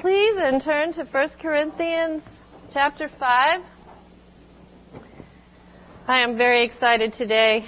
please, and turn to 1 Corinthians chapter 5. I am very excited today.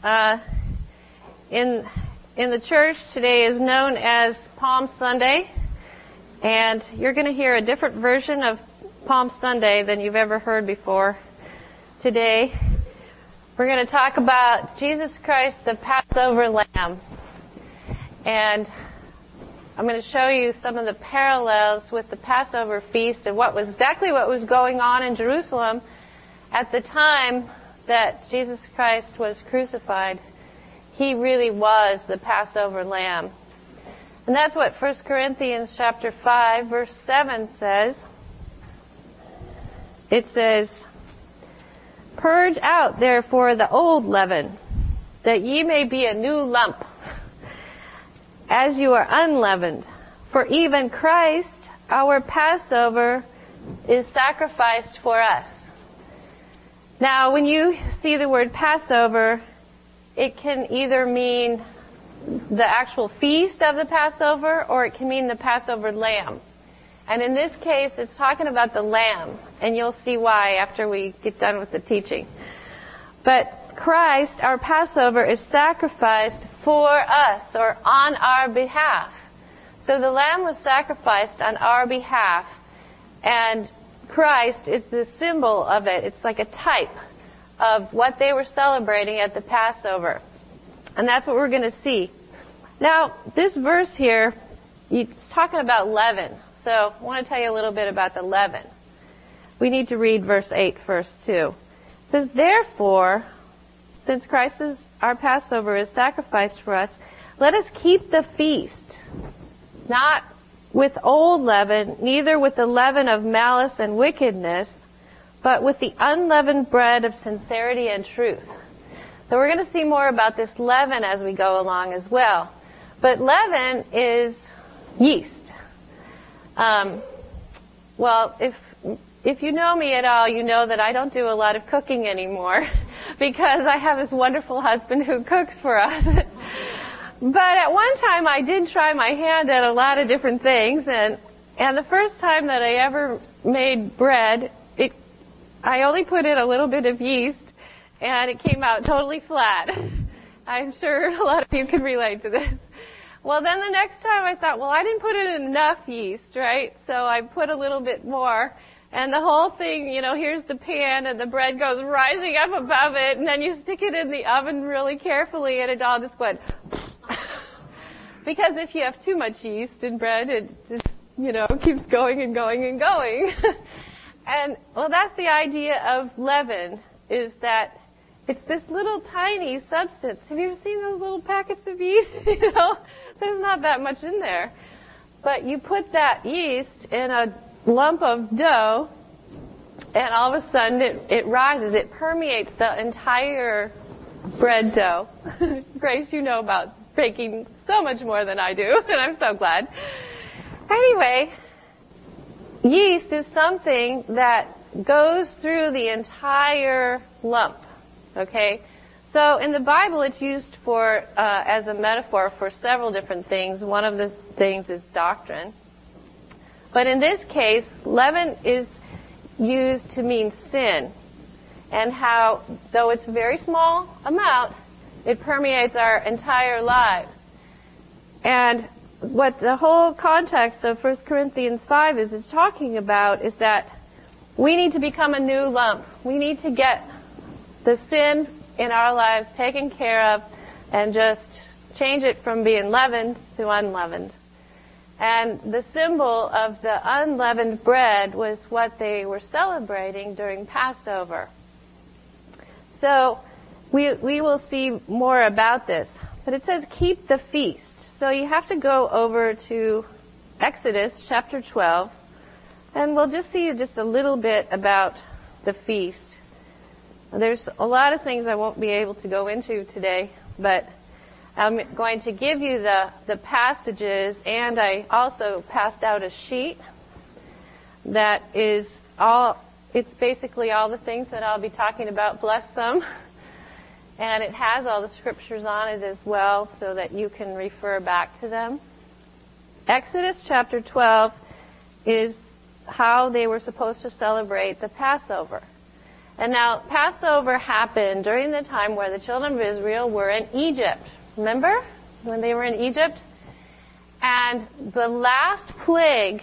In the church, today is known as Palm Sunday, and you're going to hear a different version of Palm Sunday than you've ever heard before today. We're going to talk about Jesus Christ, the Passover Lamb, and I'm going to show you some of the parallels with the Passover feast and what was going on in Jerusalem at the time that Jesus Christ was crucified. He really was the Passover Lamb. And that's what 1 Corinthians chapter 5, verse 7 says. It says, "Purge out therefore the old leaven, that ye may be a new lump, as you are unleavened. For even Christ, our Passover, is sacrificed for us." Now, when you see the word Passover, it can either mean the actual feast of the Passover, or it can mean the Passover lamb. And in this case, it's talking about the lamb, and you'll see why after we get done with the teaching. But Christ, our Passover, is sacrificed for us, or on our behalf. So the lamb was sacrificed on our behalf, and Christ is the symbol of it. It's like a type of what they were celebrating at the Passover. And that's what we're going to see. Now, this verse here, it's talking about leaven. So I want to tell you a little bit about the leaven. We need to read verse 8 first, too. It says, "Therefore, since Christ is our Passover is sacrificed for us, let us keep the feast, not with old leaven, neither with the leaven of malice and wickedness, but with the unleavened bread of sincerity and truth." So we're going to see more about this leaven as we go along as well. But leaven is yeast. Well, if you know me at all, you know that I don't do a lot of cooking anymore because I have this wonderful husband who cooks for us. But at one time I did try my hand at a lot of different things, and the first time that I ever made bread, I only put in a little bit of yeast, and it came out totally flat. I'm sure a lot of you can relate to this. Well, then the next time I thought, well, I didn't put in enough yeast, right? So I put a little bit more, and the whole thing, here's the pan, and the bread goes rising up above it, and then you stick it in the oven really carefully, and it all just went because if you have too much yeast in bread, it just, keeps going and going and going. And, well, that's the idea of leaven, is that it's this little tiny substance. Have you ever seen those little packets of yeast? There's not that much in there. But you put that yeast in a lump of dough, and all of a sudden it rises. It permeates the entire bread dough. Grace, you know about baking so much more than I do, and I'm so glad. Anyway, yeast is something that goes through the entire lump, okay? So in the Bible, it's used for as a metaphor for several different things. One of the things is doctrine. But in this case, leaven is used to mean sin, and how, though it's a very small amount, it permeates our entire lives. And what the whole context of 1 Corinthians 5 is talking about is that we need to become a new lump. We need to get the sin in our lives taken care of and just change it from being leavened to unleavened. And the symbol of the unleavened bread was what they were celebrating during Passover. So we will see more about this. But it says keep the feast. So you have to go over to Exodus chapter 12, and we'll just see just a little bit about the feast. There's a lot of things I won't be able to go into today, but I'm going to give you the passages, and I also passed out a sheet that is it's basically all the things that I'll be talking about, bless them. And it has all the scriptures on it as well so that you can refer back to them. Exodus chapter 12, is how they were supposed to celebrate the Passover. And now, Passover happened during the time where the children of Israel were in Egypt. Remember when they were in Egypt? And the last plague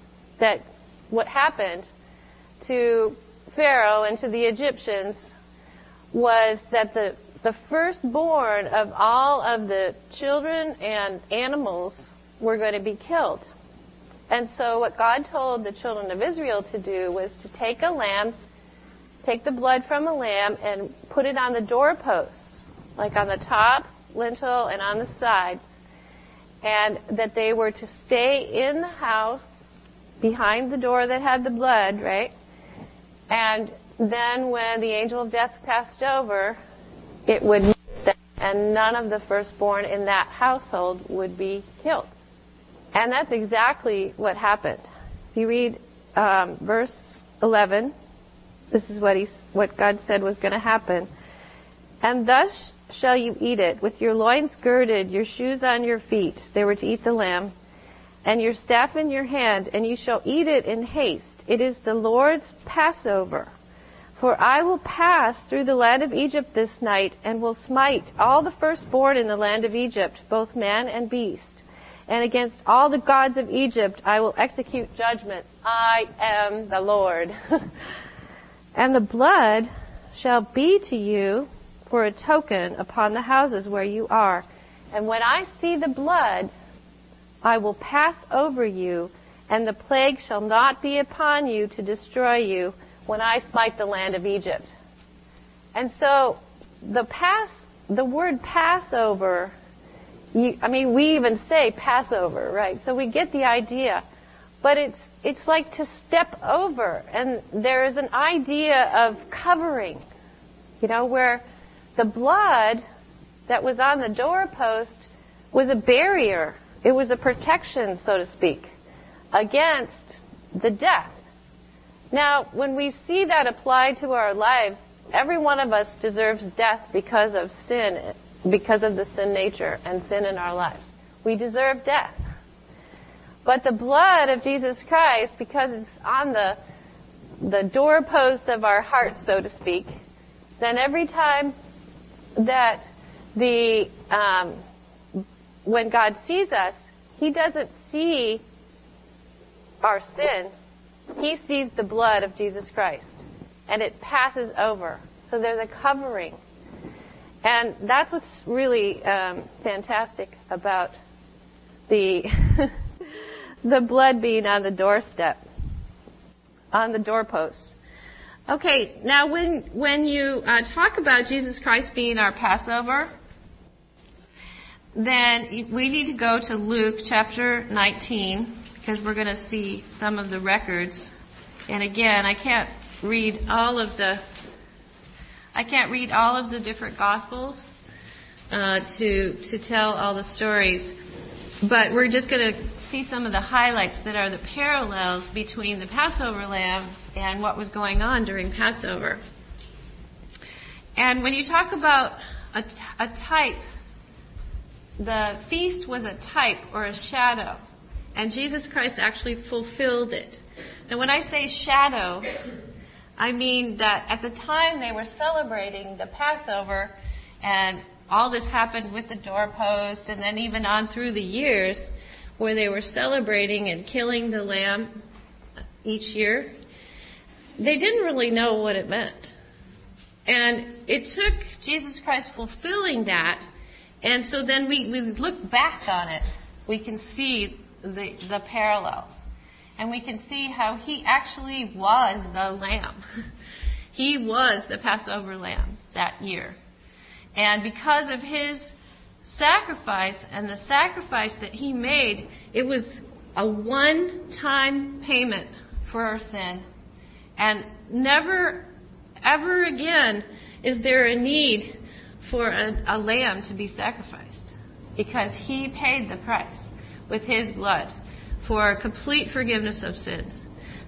what happened to Pharaoh and to the Egyptians was that the firstborn of all of the children and animals were going to be killed. And so what God told the children of Israel to do was to take a lamb, take the blood from a lamb, and put it on the doorposts, like on the top lintel and on the sides, and that they were to stay in the house behind the door that had the blood, right? And then when the angel of death passed over, it would miss them, and none of the firstborn in that household would be killed. And that's exactly what happened. If you read verse 11, this is what God said was going to happen. And thus shall you eat it, with your loins girded, your shoes on your feet. They were to eat the lamb. And your staff in your hand, and you shall eat it in haste. It is the Lord's Passover. For I will pass through the land of Egypt this night, and will smite all the firstborn in the land of Egypt, both man and beast. And against all the gods of Egypt I will execute judgment. I am the Lord. And the blood shall be to you for a token upon the houses where you are. And when I see the blood, I will pass over you, and the plague shall not be upon you to destroy you when I smite the land of Egypt. And so the word Passover, we even say Passover, right? So we get the idea. But it's like to step over, and there is an idea of covering, where the blood that was on the doorpost was a barrier. It was a protection, so to speak, against the death. Now, when we see that applied to our lives, every one of us deserves death because of sin, because of the sin nature and sin in our lives. We deserve death. But the blood of Jesus Christ, because it's on the doorpost of our heart, so to speak, then every time that when God sees us, He doesn't see our sin. He sees the blood of Jesus Christ, and it passes over. So there's a covering. And that's what's really fantastic about the the blood being on the doorstep, on the doorposts. Okay, now when you talk about Jesus Christ being our Passover, then we need to go to Luke chapter 19, because we're going to see some of the records. And again, I can't read all of the different Gospels to tell all the stories, but we're just going to see some of the highlights that are the parallels between the Passover lamb and what was going on during Passover. And when you talk about a type, the feast was a type or a shadow, and Jesus Christ actually fulfilled it. And when I say shadow, I mean that at the time they were celebrating the Passover, and all this happened with the doorpost, and then even on through the years where they were celebrating and killing the lamb each year, they didn't really know what it meant. And it took Jesus Christ fulfilling that, and so then we look back on it. We can see the parallels. And we can see how He actually was the lamb. He was the Passover lamb that year. And because of His sacrifice and the sacrifice that He made, it was a one-time payment for our sin. And never, ever again is there a need for a lamb to be sacrificed, because He paid the price with His blood for complete forgiveness of sins.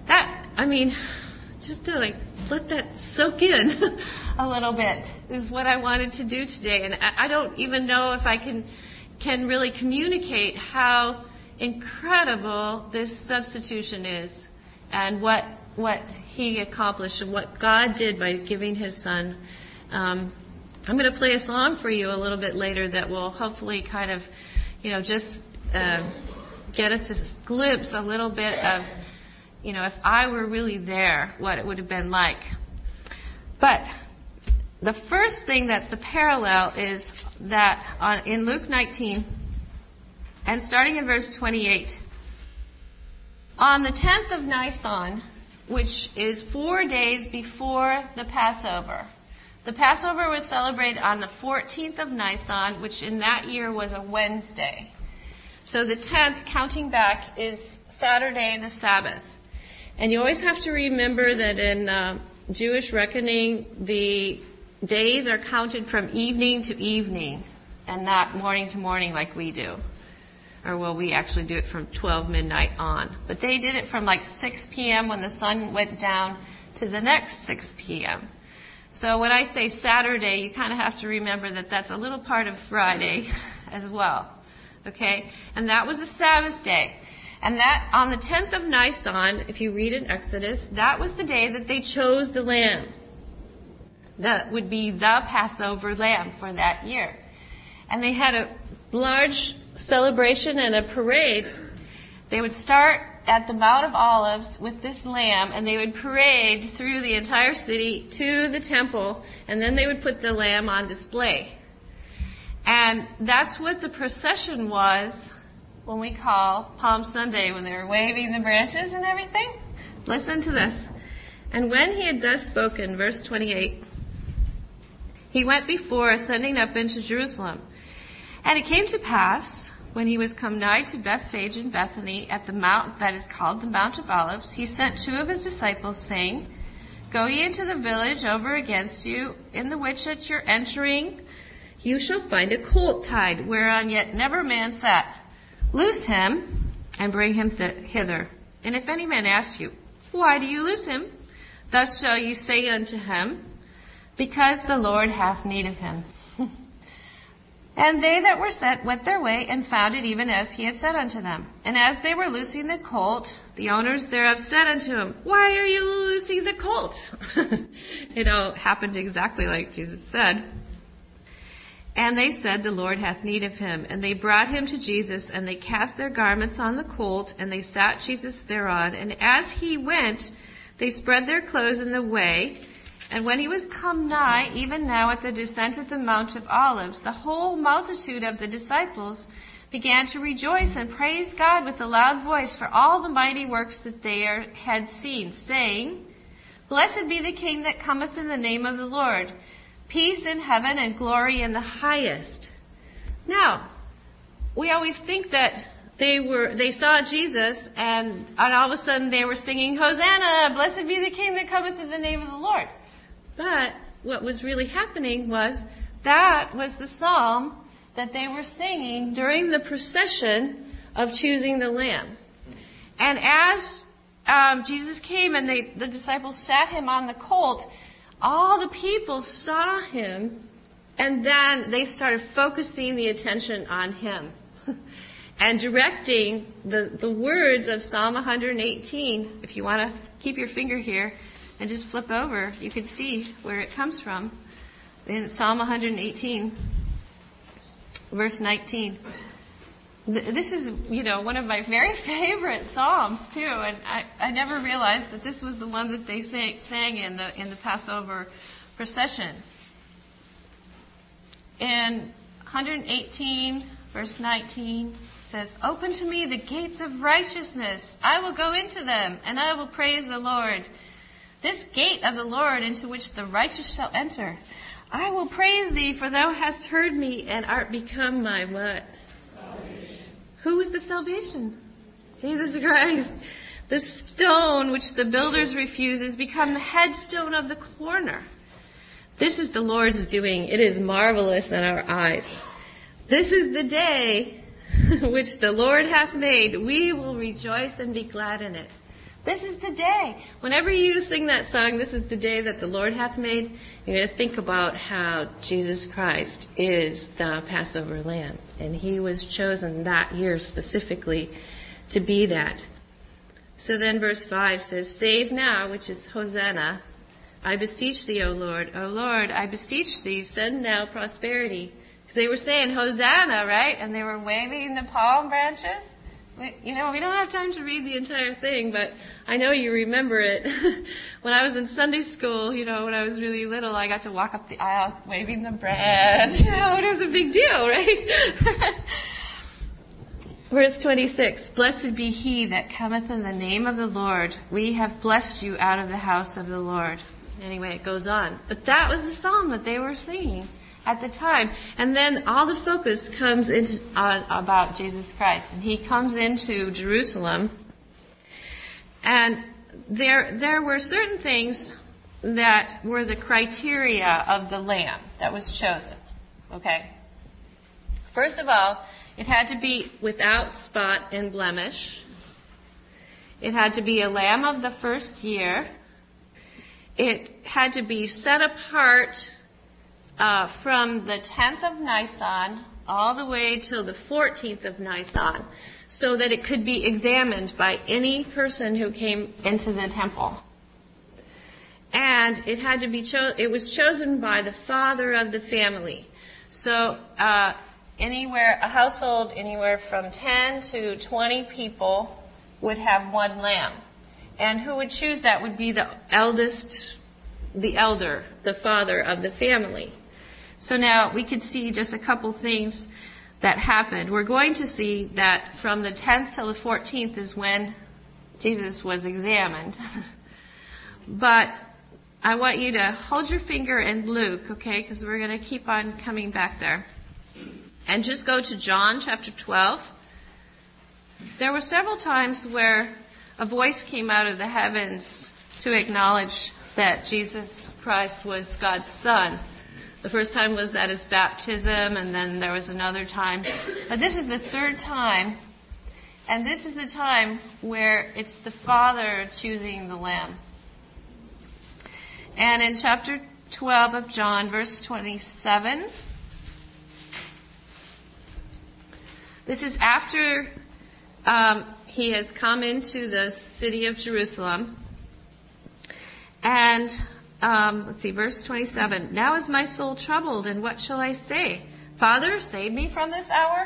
Just to let that soak in a little bit is what I wanted to do today. And I don't even know if I can really communicate how incredible this substitution is, and what he accomplished and what God did by giving his son. I'm going to play a song for you a little bit later that will hopefully kind of, just get us to glimpse a little bit of, if I were really there, what it would have been like. But the first thing that's the parallel is that in Luke 19, and starting in verse 28, on the 10th of Nisan, which is 4 days before the Passover. The Passover was celebrated on the 14th of Nisan, which in that year was a Wednesday. So the 10th, counting back, is Saturday, the Sabbath. And you always have to remember that in Jewish reckoning, the days are counted from evening to evening and not morning to morning like we do. Or we actually do it from 12 midnight on. But they did it from like 6 p.m. when the sun went down to the next 6 p.m. So when I say Saturday, you kind of have to remember that that's a little part of Friday as well. Okay? And that was the Sabbath day. And that, on the 10th of Nisan, if you read in Exodus, that was the day that they chose the lamb. That would be the Passover lamb for that year. And they had a large celebration and a parade. They would start at the Mount of Olives with this lamb, and they would parade through the entire city to the temple, and then they would put the lamb on display. And that's what the procession was when we call Palm Sunday, when they were waving the branches and everything. Listen to this. And when he had thus spoken, verse 28, he went before, ascending up into Jerusalem. And it came to pass, when he was come nigh to Bethphage and Bethany, at the mount that is called the Mount of Olives, he sent 2 of his disciples, saying, Go ye into the village over against you, in the which at your entering you shall find a colt tied, whereon yet never man sat. Loose him, and bring him hither. And if any man ask you, Why do you loose him? Thus shall you say unto him, Because the Lord hath need of him. And they that were sent went their way, and found it even as he had said unto them. And as they were loosing the colt, the owners thereof said unto him, Why are you loosing the colt? It all happened exactly like Jesus said. And they said, The Lord hath need of him. And they brought him to Jesus, and they cast their garments on the colt, and they sat Jesus thereon. And as he went, they spread their clothes in the way. And when he was come nigh, even now at the descent of the Mount of Olives, the whole multitude of the disciples began to rejoice and praise God with a loud voice for all the mighty works that they had seen, saying, Blessed be the King that cometh in the name of the Lord, peace in heaven and glory in the highest. Now, we always think that they saw Jesus and all of a sudden they were singing, Hosanna, blessed be the King that cometh in the name of the Lord. But what was really happening was that was the psalm that they were singing during the procession of choosing the Lamb. And as Jesus came and the disciples sat him on the colt, all the people saw him, and then they started focusing the attention on him and directing the words of Psalm 118. If you want to keep your finger here and just flip over, you can see where it comes from. In Psalm 118, verse 19. This is, one of my very favorite psalms too, and I never realized that this was the one that they sang in the Passover procession. In 118, verse 19, it says, Open to me the gates of righteousness. I will go into them, and I will praise the Lord. This gate of the Lord into which the righteous shall enter. I will praise thee, for thou hast heard me, and art become my what? Salvation. Who is the salvation? Jesus Christ. The stone which the builders refuse has become the headstone of the corner. This is the Lord's doing. It is marvelous in our eyes. This is the day which the Lord hath made. We will rejoice and be glad in it. This is the day. Whenever you sing that song, this is the day that the Lord hath made, you're going to think about how Jesus Christ is the Passover lamb. And he was chosen that year specifically to be that. So then verse 5 says, Save now, which is Hosanna. I beseech thee, O Lord. O Lord, I beseech thee, send now prosperity. Because they were saying Hosanna, right? And they were waving the palm branches. We don't have time to read the entire thing, but I know you remember it. When I was in Sunday school, when I was really little, I got to walk up the aisle waving the branch. And it was a big deal, right? Verse 26, Blessed be he that cometh in the name of the Lord. We have blessed you out of the house of the Lord. Anyway, it goes on. But that was the song that they were singing at the time. And then all the focus comes into about Jesus Christ. And he comes into Jerusalem. And there were certain things that were the criteria of the lamb that was chosen. Okay? First of all, it had to be without spot and blemish. It had to be a lamb of the first year. It had to be set apart from the 10th of Nisan all the way till the 14th of Nisan, so that it could be examined by any person who came into the temple. And it had to be it was chosen by the father of the family. So a household anywhere from 10 to 20 people would have one lamb. And who would choose that would be the elder, the father of the family. So now we could see just a couple things that happened. We're going to see that from the 10th till the 14th is when Jesus was examined. But I want you to hold your finger in Luke, okay, because we're going to keep on coming back there. And just go to John chapter 12. There were several times where a voice came out of the heavens to acknowledge that Jesus Christ was God's Son. The first time was at his baptism, and then there was another time. But this is the third time, and this is the time where it's the Father choosing the Lamb. And in chapter 12 of John, verse 27, this is after he has come into the city of Jerusalem. And let's see, verse 27. Now is my soul troubled, and what shall I say? Father, save me from this hour.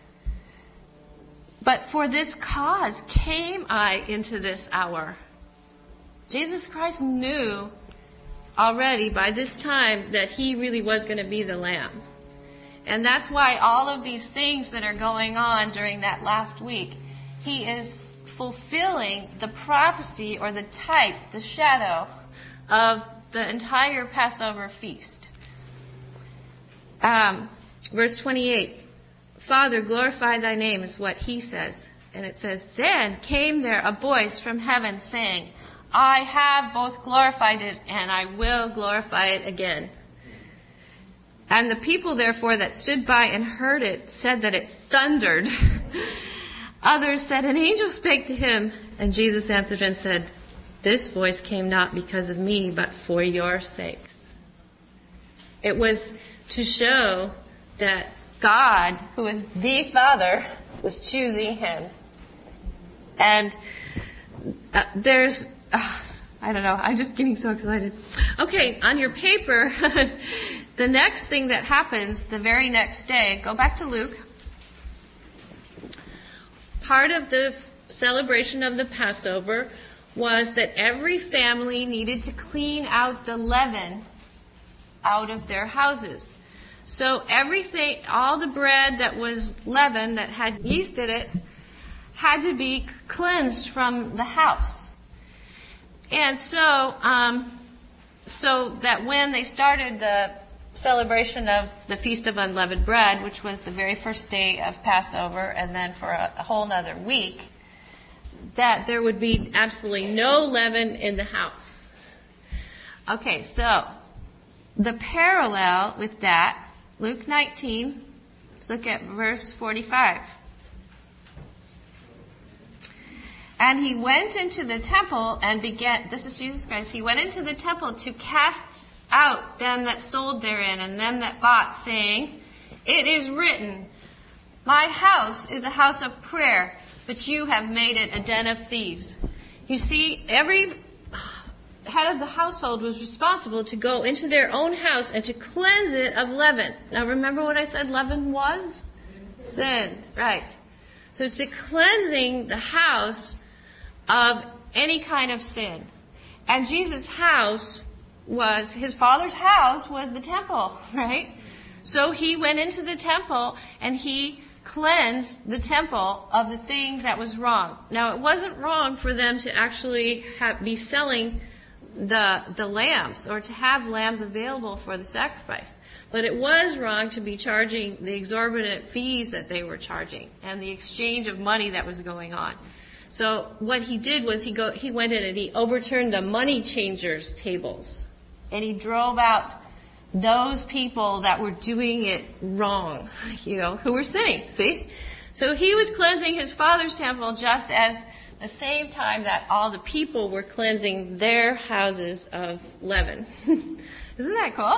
But for this cause came I into this hour. Jesus Christ knew already by this time that he really was going to be the Lamb. And that's why all of these things that are going on during that last week, he is fulfilling the prophecy or the type, the shadow of the entire Passover feast. Verse 28, Father, glorify thy name is what he says. And it says, Then came there a voice from heaven saying, I have both glorified it and I will glorify it again. And the people, therefore, that stood by and heard it said that it thundered. Others said, An angel spake to him. And Jesus answered and said, This voice came not because of me, but for your sakes. It was to show that God, who is the Father, was choosing him. And I don't know, I'm just getting so excited. Okay, on your paper, the next thing that happens the very next day, go back to Luke. Part of the celebration of the Passover was that every family needed to clean out the leaven out of their houses. So everything, all the bread that was leavened, that had yeast in it, had to be cleansed from the house. And so that when they started the celebration of the Feast of Unleavened Bread, which was the very first day of Passover, and then for a whole nother week, that there would be absolutely no leaven in the house. Okay, so the parallel with that, Luke 19, let's look at verse 45. And he went into the temple and began, this is Jesus Christ, he went into the temple to cast out them that sold therein and them that bought, saying, it is written, my house is a house of prayer, but you have made it a den of thieves. You see, every head of the household was responsible to go into their own house and to cleanse it of leaven. Now remember what I said leaven was? Sin. Right. So it's a cleansing the house of any kind of sin. And Jesus' house was, his Father's house was the temple, right? So he went into the temple and he cleansed the temple of the thing that was wrong. Now it wasn't wrong for them to actually be selling the lambs or to have lambs available for the sacrifice. But it was wrong to be charging the exorbitant fees that they were charging and the exchange of money that was going on. So what he did was he went in and he overturned the money changers' tables. And he drove out those people that were doing it wrong, who were sinning, see? So he was cleansing his Father's temple just as the same time that all the people were cleansing their houses of leaven. Isn't that cool?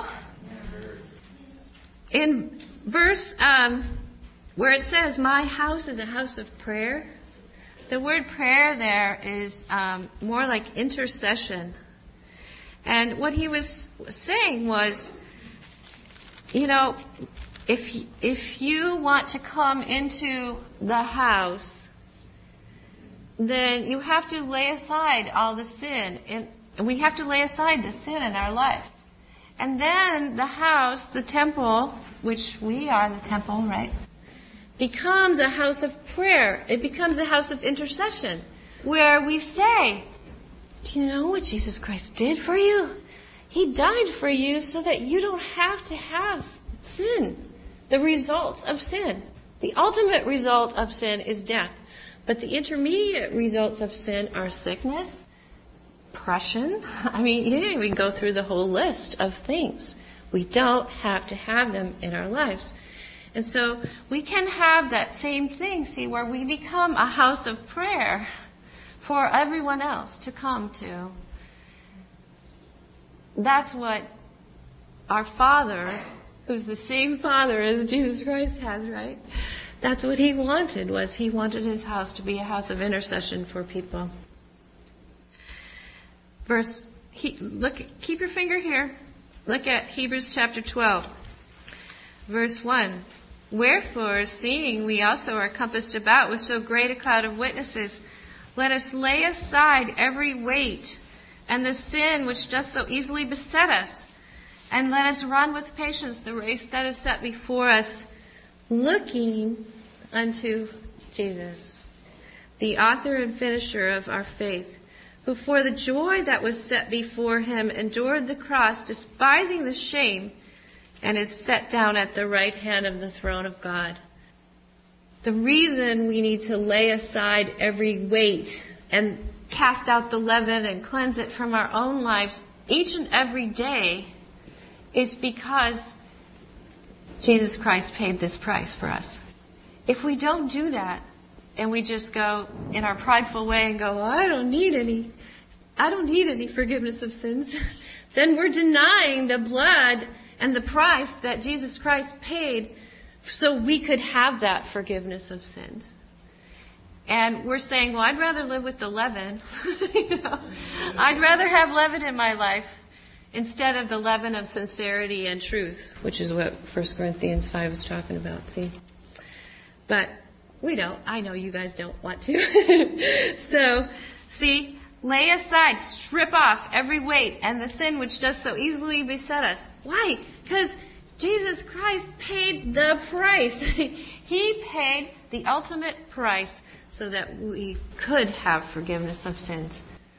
In verse where it says, my house is a house of prayer, the word prayer there is more like intercession. And what he was saying was, if you want to come into the house, then you have to lay aside all the sin. And we have to lay aside the sin in our lives. And then the house, the temple, which we are the temple, right, becomes a house of prayer. It becomes a house of intercession where we say, do you know what Jesus Christ did for you? He died for you so that you don't have to have sin, the results of sin. The ultimate result of sin is death. But the intermediate results of sin are sickness, oppression. I mean, you can even go through the whole list of things. We don't have to have them in our lives. And so we can have that same thing, see, where we become a house of prayer for everyone else to come to. That's what our Father, who's the same Father as Jesus Christ has, right? That's what he wanted, was he wanted his house to be a house of intercession for people. Keep your finger here. Look at Hebrews chapter 12, verse 1. Wherefore, seeing we also are compassed about with so great a cloud of witnesses, let us lay aside every weight and the sin which does so easily beset us, and let us run with patience the race that is set before us, looking unto Jesus, the author and finisher of our faith, who for the joy that was set before him endured the cross, despising the shame, and is set down at the right hand of the throne of God. The reason we need to lay aside every weight and cast out the leaven and cleanse it from our own lives each and every day is because Jesus Christ paid this price for us. If we don't do that, and we just go in our prideful way and go, well, I don't need any forgiveness of sins, then we're denying the blood and the price that Jesus Christ paid so we could have that forgiveness of sins. And we're saying, well, I'd rather live with the leaven. I'd rather have leaven in my life instead of the leaven of sincerity and truth, which is what 1 Corinthians 5 is talking about, see? But we don't. I know you guys don't want to. So, see, lay aside, strip off every weight and the sin which does so easily beset us. Why? Because Jesus Christ paid the price. He paid the ultimate price so that we could have forgiveness of sins.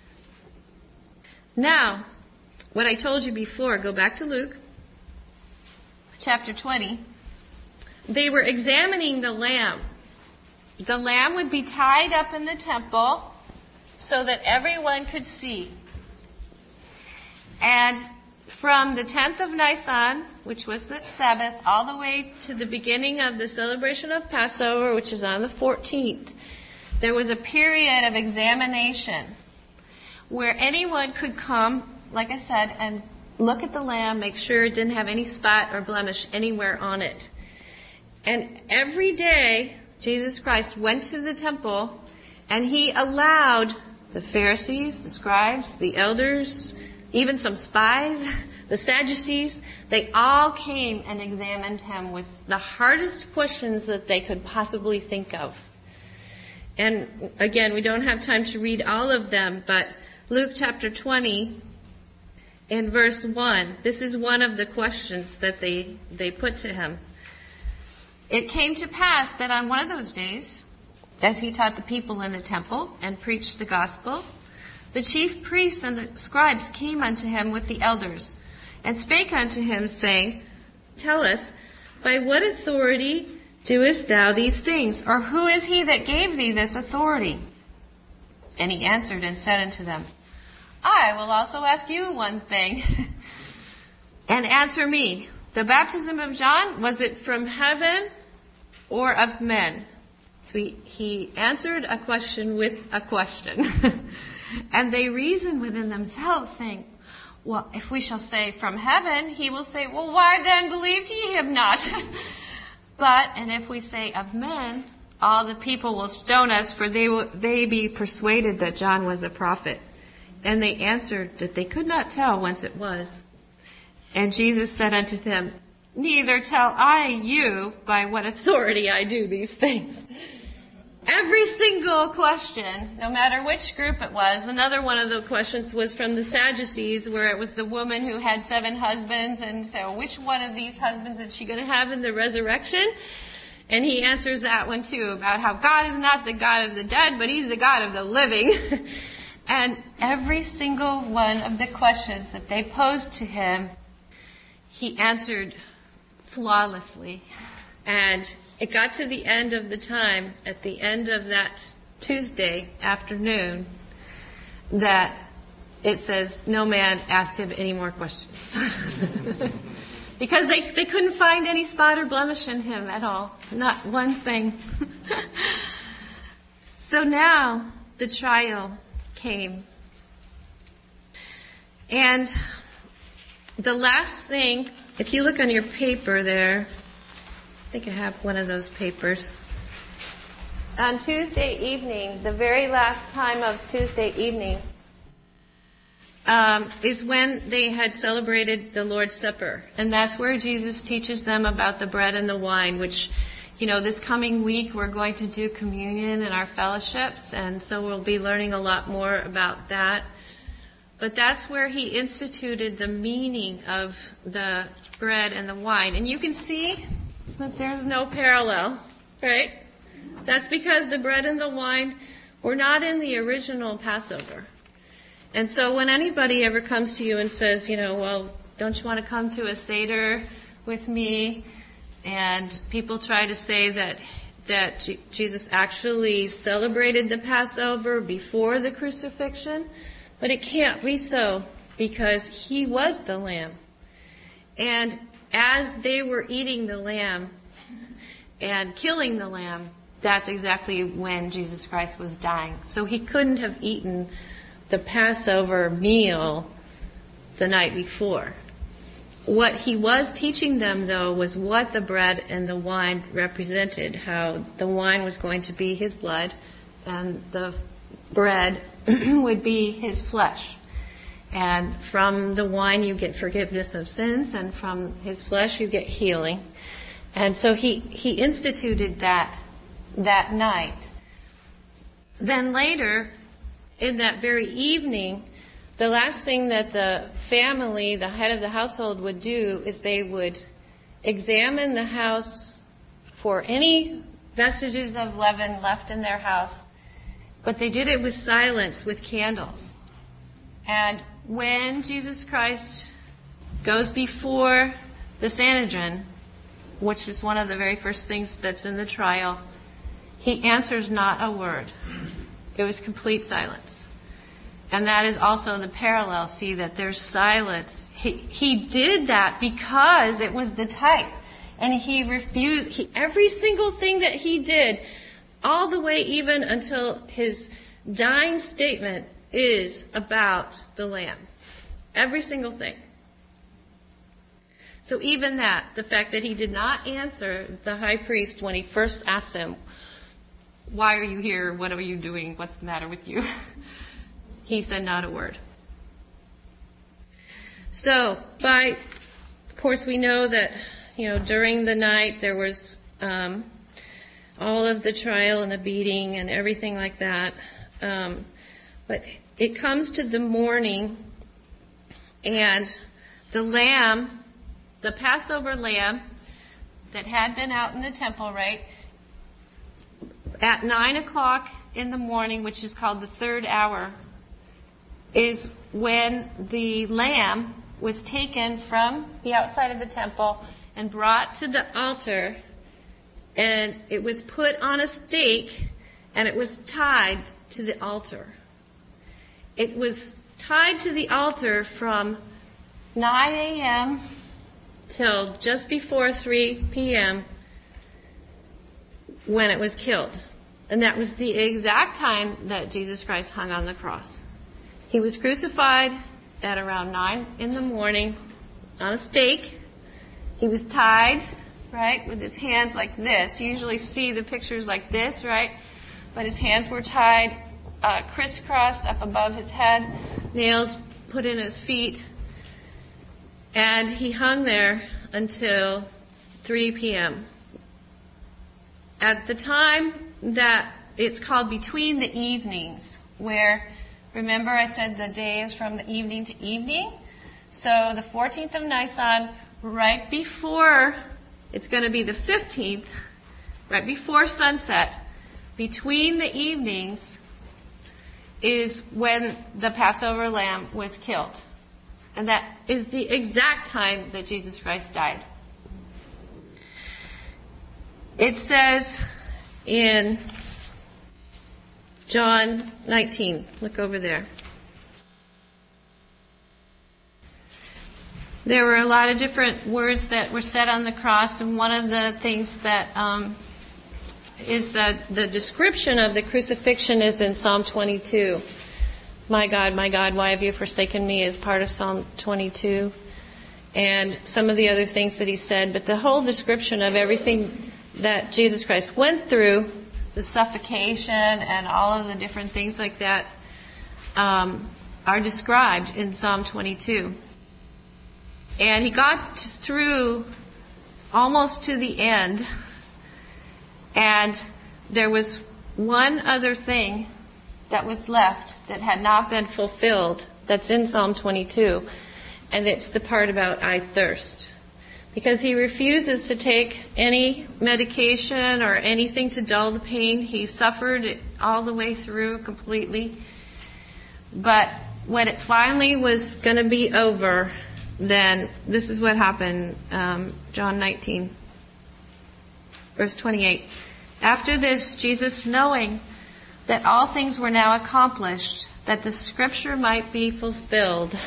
Now, what I told you before, go back to Luke, chapter 20. They were examining the lamb. The lamb would be tied up in the temple so that everyone could see. And from the 10th of Nisan, which was the Sabbath, all the way to the beginning of the celebration of Passover, which is on the 14th, there was a period of examination where anyone could come, like I said, and look at the lamb, make sure it didn't have any spot or blemish anywhere on it. And every day, Jesus Christ went to the temple and he allowed the Pharisees, the scribes, the elders, even some spies, the Sadducees, they all came and examined him with the hardest questions that they could possibly think of. And again, we don't have time to read all of them, but Luke chapter 20, in verse 1, this is one of the questions that they put to him. It came to pass that on one of those days, as he taught the people in the temple and preached the gospel, the chief priests and the scribes came unto him with the elders, and spake unto him, saying, Tell us, by what authority doest thou these things? Or who is he that gave thee this authority? And he answered and said unto them, I will also ask you one thing. And answer me, the baptism of John, was it from heaven or of men? So he answered a question with a question. And they reasoned within themselves, saying, well, if we shall say from heaven, he will say, well, why then believed ye him not? And if we say of men, all the people will stone us, for they be persuaded that John was a prophet. And they answered that they could not tell whence it was. And Jesus said unto them, Neither tell I you by what authority I do these things. Every single question, no matter which group it was, another one of the questions was from the Sadducees, where it was the woman who had 7 husbands, and so which one of these husbands is she going to have in the resurrection? And he answers that one too, about how God is not the God of the dead, but he's the God of the living. And every single one of the questions that they posed to him, he answered flawlessly. And it got to the end of the time, at the end of that Tuesday afternoon, that it says no man asked him any more questions. Because they couldn't find any spot or blemish in him at all. Not one thing. So now the trial came. And the last thing, if you look on your paper there, I think I have one of those papers. On Tuesday evening, the very last time of Tuesday evening, is when they had celebrated the Lord's Supper. And that's where Jesus teaches them about the bread and the wine, which, this coming week we're going to do communion in our fellowships, and so we'll be learning a lot more about that. But that's where he instituted the meaning of the bread and the wine. And you can see that there's no parallel, right? That's because the bread and the wine were not in the original Passover. And so when anybody ever comes to you and says, well, don't you want to come to a Seder with me? And people try to say that Jesus actually celebrated the Passover before the crucifixion, but it can't be so, because he was the lamb. And as they were eating the lamb and killing the lamb, that's exactly when Jesus Christ was dying. So he couldn't have eaten the Passover meal the night before. What he was teaching them, though, was what the bread and the wine represented, how the wine was going to be his blood and the bread would be his flesh. And from the wine you get forgiveness of sins, and from his flesh you get healing. And so he instituted that night. Then later, in that very evening, the last thing that the family, the head of the household, would do is they would examine the house for any vestiges of leaven left in their house. But they did it with silence, with candles. And when Jesus Christ goes before the Sanhedrin, which is one of the very first things that's in the trial, he answers not a word. It was complete silence. And that is also the parallel. See that there's silence. He did that because it was the type. And he refused, every single thing that he did, all the way even until his dying statement is about the Lamb. Every single thing. So even that, the fact that he did not answer the high priest when he first asked him, why are you here? What are you doing? What's the matter with you? He said not a word. So, of course we know that, during the night there was all of the trial and the beating and everything like that. But it comes to the morning, and the lamb, the Passover lamb that had been out in the temple, right, at 9 o'clock in the morning, which is called the third hour, is when the lamb was taken from the outside of the temple and brought to the altar, and it was put on a stake, and it was tied to the altar. It was tied to the altar from 9 a.m. till just before 3 p.m. when it was killed. And that was the exact time that Jesus Christ hung on the cross. He was crucified at around 9 in the morning on a stake. He was tied, right, with his hands like this. You usually see the pictures like this, right? But his hands were tied crisscrossed up above his head, nails put in his feet, and he hung there until 3 p.m. At the time that it's called between the evenings, where, remember I said the day is from the evening to evening? So the 14th of Nisan, right before, it's going to be the 15th, right before sunset, between the evenings, is when the Passover lamb was killed. And that is the exact time that Jesus Christ died. It says in John 19, look over there. There were a lot of different words that were said on the cross, and one of the things that is the description of the crucifixion is in Psalm 22. My God, why have you forsaken me, is part of Psalm 22. And some of the other things that he said, but the whole description of everything that Jesus Christ went through, the suffocation and all of the different things like that, are described in Psalm 22. And he got through almost to the end, and there was one other thing that was left that had not been fulfilled, that's in Psalm 22, and it's the part about I thirst. Because he refuses to take any medication or anything to dull the pain. He suffered it all the way through completely. But when it finally was going to be over, then this is what happened, John 19, verse 28. After this, Jesus, knowing that all things were now accomplished, that the scripture might be fulfilled,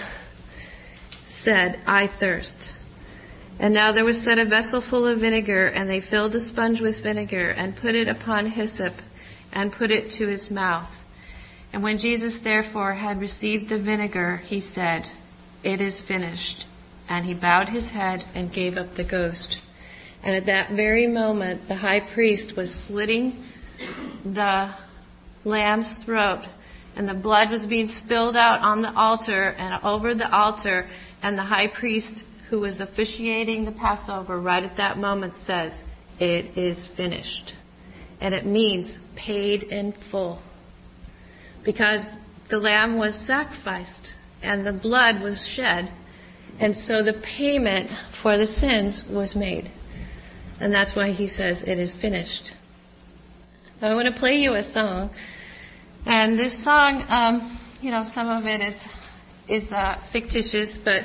said, I thirst. And now there was set a vessel full of vinegar, and they filled a sponge with vinegar, and put it upon hyssop, and put it to his mouth. And when Jesus therefore had received the vinegar, he said, it is finished. And he bowed his head and gave up the ghost. And at that very moment, the high priest was slitting the lamb's throat, and the blood was being spilled out on the altar and over the altar, and the high priest who was officiating the Passover right at that moment says, it is finished. And it means paid in full. Because the lamb was sacrificed and the blood was shed, and so the payment for the sins was made. And that's why he says it is finished. I want to play you a song. And this song, some of it is fictitious, but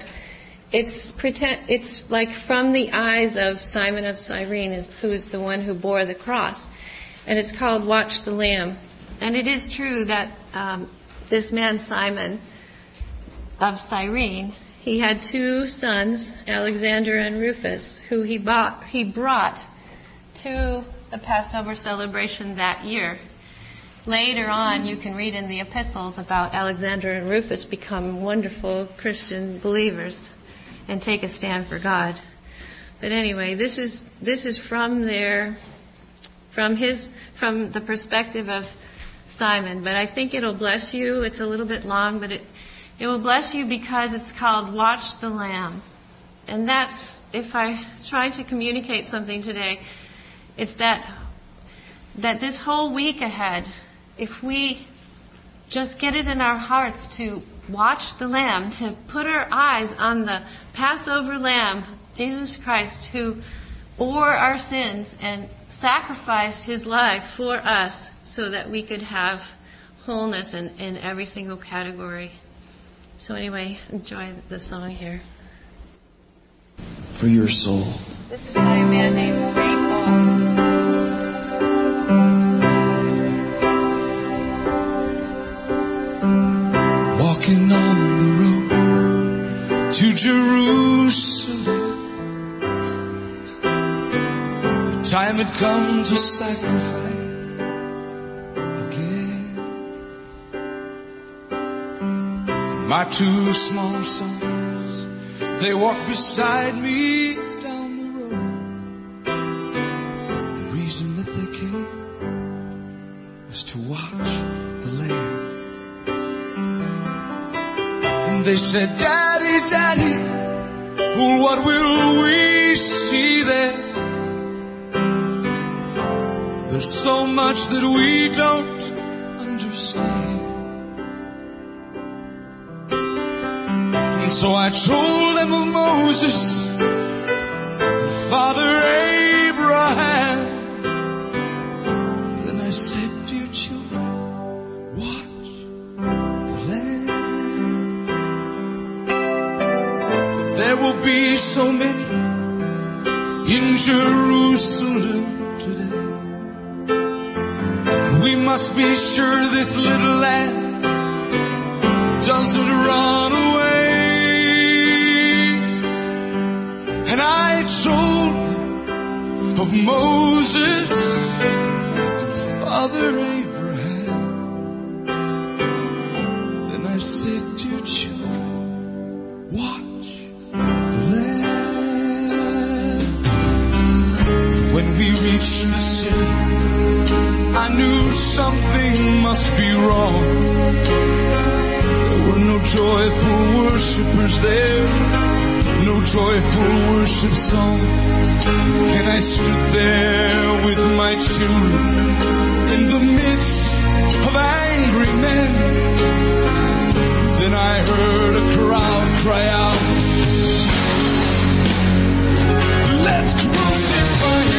it's like from the eyes of Simon of Cyrene, who is the one who bore the cross. And it's called Watch the Lamb. And it is true that this man Simon of Cyrene, he had two sons, Alexander and Rufus, who he brought to the Passover celebration that year. Later on, you can read in the epistles about Alexander and Rufus become wonderful Christian believers and take a stand for God. But anyway, this is from the perspective of Simon. But I think it'll bless you. It's a little bit long, but it will bless you because it's called Watch the Lamb. And that's, if I try to communicate something today, it's that this whole week ahead, if we just get it in our hearts to watch the Lamb, to put our eyes on the Passover Lamb, Jesus Christ, who bore our sins and sacrificed his life for us so that we could have wholeness in every single category. So anyway, enjoy the song here. For your soul. This is by a man named Ray Paul. Walking on the road to Jerusalem, the time had come to sacrifice again. And my two small sons, they walked beside me down the road. The reason that they came was to watch the Lamb. They said, Daddy, Daddy, well, what will we see there? There's so much that we don't understand. And so I told them of Moses and Father Abraham. Then I said, dear children, watch the Lamb. There will be so many in Jerusalem today. And we must be sure this little lamb doesn't run away. And I told them of Moses and Father Abraham. Then I said, dear children, watch. When we reached the city, I knew something must be wrong. There were no joyful worshipers there, no joyful worship song. And I stood there with my children in the midst of angry men. Then I heard a crowd cry out, let's crucify him.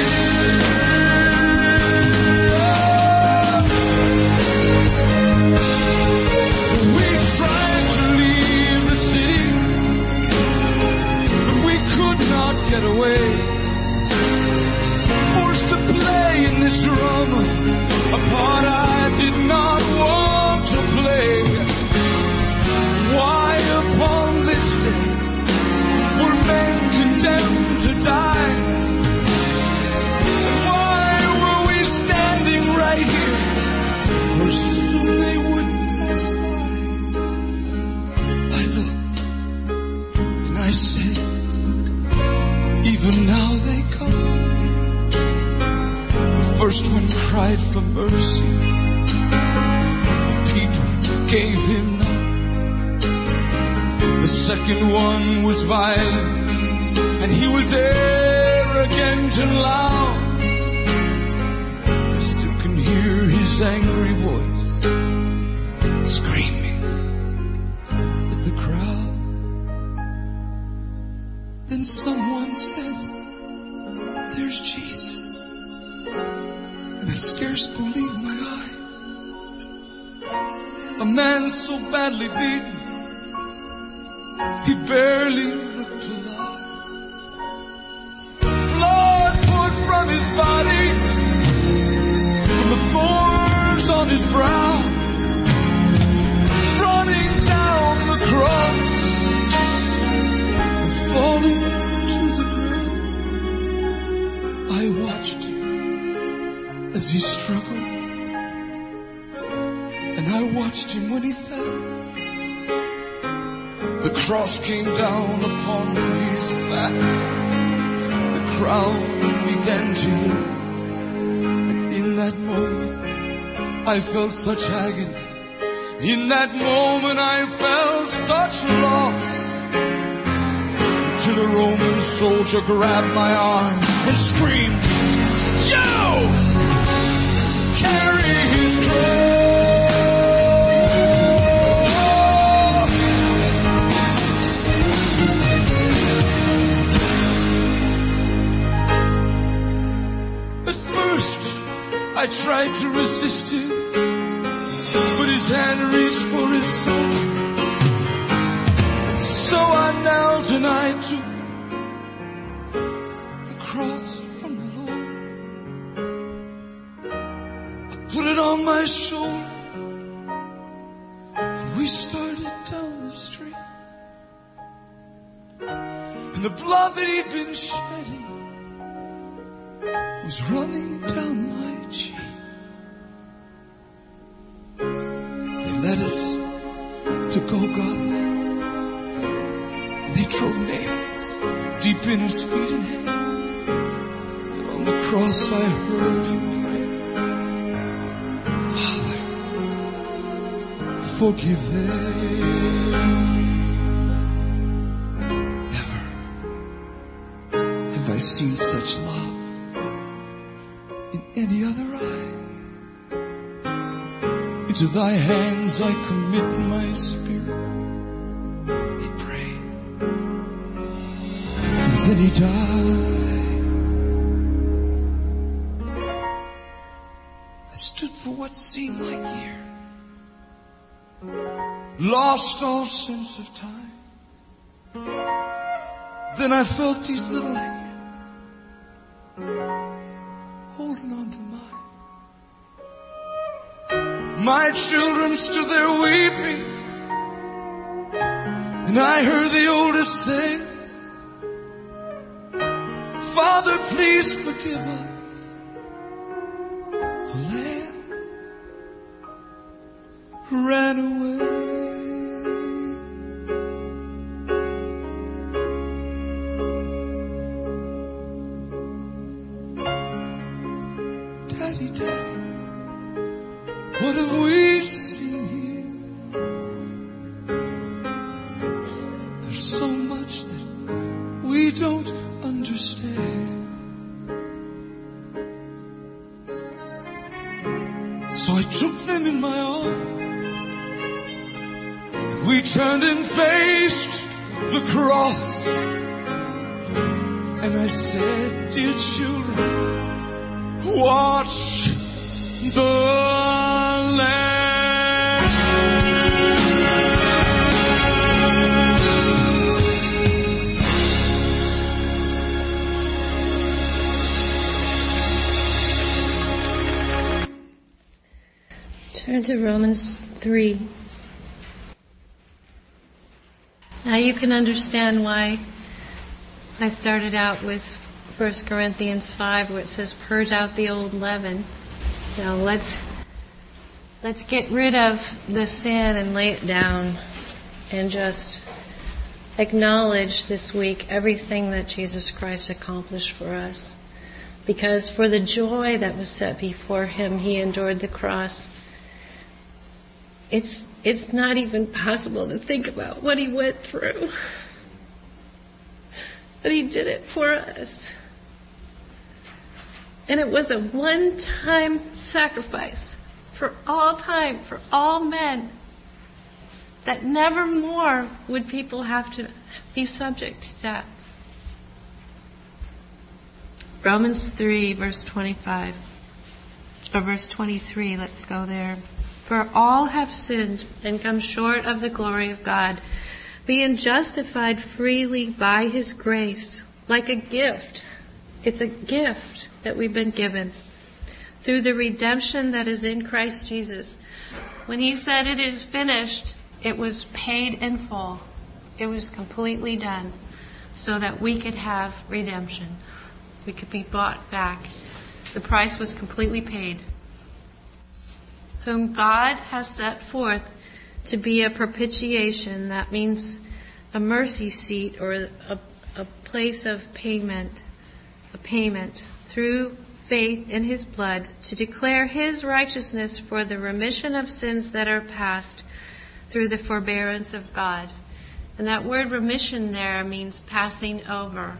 We tried to leave the city, but we could not get away. Forced to play in this drama, a part I did not want to play. Why upon this day were men condemned to die? And why were we standing right here where soon they would pass by? I looked and I said, even now they come. The first one cried for mercy, the people gave him none. The second one was violent, and he was arrogant and loud. I still can hear his angry voice screaming at the crowd. Then someone said, there's Jesus. And I scarce believed my eyes. A man so badly beaten, he barely looked alive. Blood poured from his body, from the thorns on his brow, running down the cross and falling to the ground. I watched him cross came down upon his back. The crowd began to yell. And in that moment, I felt such agony. In that moment, I felt such loss. Till a Roman soldier grabbed my arm and screamed, "You! Carry his cross!" At first, I tried to resist him, but his hand reached for his sword. And so I knelt and I took the cross from the Lord. I put it on my shoulder, and we started down the street. And the blood that he'd been shedding was running down my cheek. Led us to Golgotha. They drove nails deep in his feet and hands. And on the cross I heard him pray, "Father, forgive them." Never have I seen such love in any other eye. Into thy hands I commit my spirit, he prayed. And then he died. I stood for what seemed like years, lost all sense of time. Then I felt these little hands holding on to mine. My children stood there weeping, and I heard the oldest say, "Father, please forgive us." The lamb ran away. Daddy, Daddy, what have we seen here? There's so much that we don't understand. So I took them in my arms. We turned and faced the cross. And I said, "Dear children, watch the Lamb." Turn to Romans 3. Now you can understand why I started out with 1 Corinthians 5, where it says, "Purge out the old leaven." Now let's get rid of the sin and lay it down and just acknowledge this week everything that Jesus Christ accomplished for us. Because for the joy that was set before him, he endured the cross. It's not even possible to think about what he went through. But he did it for us. And it was a one-time sacrifice for all time, for all men, that never more would people have to be subject to death. Romans 3, verse 25, or verse 23, let's go there. "For all have sinned and come short of the glory of God, being justified freely by his grace," like a gift. It's a gift that we've been given through the redemption that is in Christ Jesus. When he said it is finished, it was paid in full. It was completely done so that we could have redemption. We could be bought back. The price was completely paid. Whom God has set forth to be a propitiation, that means a mercy seat, or a place of payment, a payment through faith in his blood to declare his righteousness for the remission of sins that are past through the forbearance of God. And that word remission there means passing over.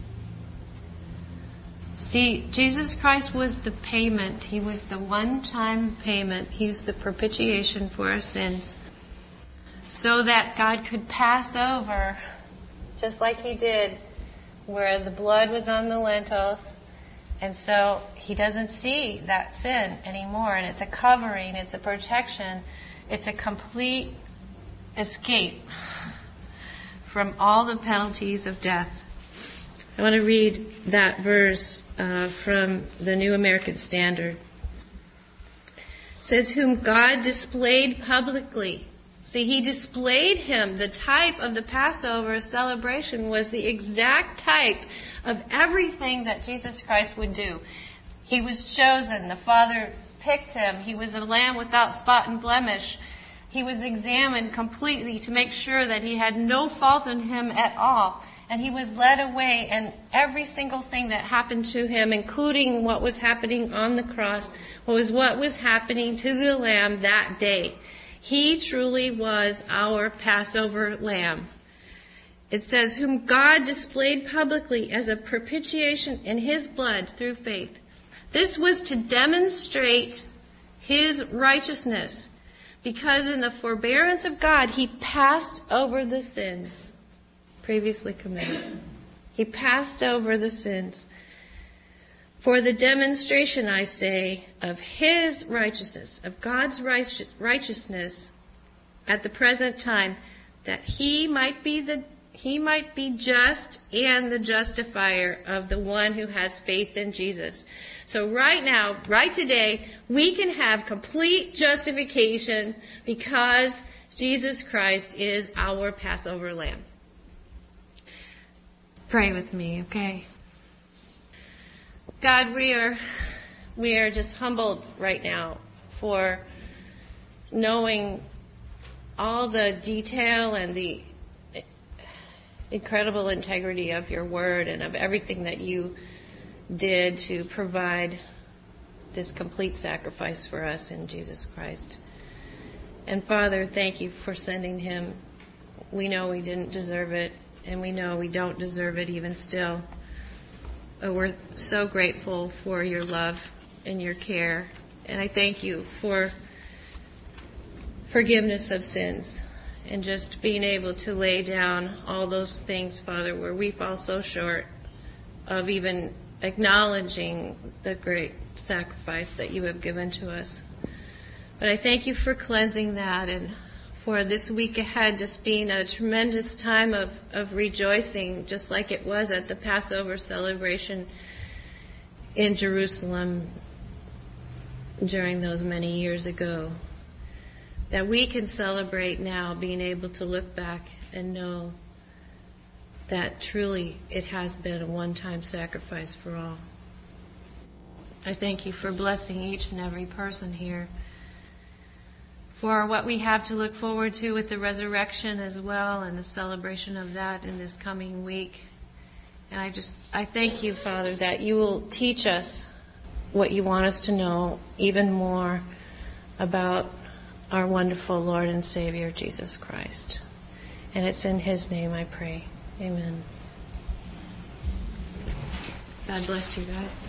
See, Jesus Christ was the payment. He was the one-time payment. He was the propitiation for our sins, so that God could pass over, just like he did where the blood was on the lintels. And so he doesn't see that sin anymore. And it's a covering, it's a protection, it's a complete escape from all the penalties of death. I want to read that verse from the New American Standard. It says, whom God displayed publicly. See, he displayed him. The type of the Passover celebration was the exact type of everything that Jesus Christ would do. He was chosen. The Father picked him. He was a lamb without spot and blemish. He was examined completely to make sure that he had no fault in him at all. And he was led away, and every single thing that happened to him, including what was happening on the cross, was what was happening to the lamb that day. He truly was our Passover lamb. It says, whom God displayed publicly as a propitiation in his blood through faith. This was to demonstrate his righteousness, because in the forbearance of God, he passed over the sins previously committed. He passed over the sins. For the demonstration, I say, of his righteousness, of God's righteousness at the present time, that he might be just and the justifier of the one who has faith in Jesus. So right now, right today, we can have complete justification because Jesus Christ is our Passover lamb. Pray with me, okay? God, we are just humbled right now for knowing all the detail and the incredible integrity of your word and of everything that you did to provide this complete sacrifice for us in Jesus Christ. And Father, thank you for sending him. We know we didn't deserve it, and we know we don't deserve it even still. But we're so grateful for your love and your care. And I thank you for forgiveness of sins and just being able to lay down all those things, Father, where we fall so short of even acknowledging the great sacrifice that you have given to us. But I thank you for cleansing that, and for this week ahead just being a tremendous time of rejoicing, just like it was at the Passover celebration in Jerusalem during those many years ago. That we can celebrate now, being able to look back and know that truly it has been a one-time sacrifice for all. I thank you for blessing each and every person here, for what we have to look forward to with the resurrection as well, and the celebration of that in this coming week. And I thank you, Father, that you will teach us what you want us to know even more about our wonderful Lord and Savior, Jesus Christ. And it's in his name I pray. Amen. God bless you guys.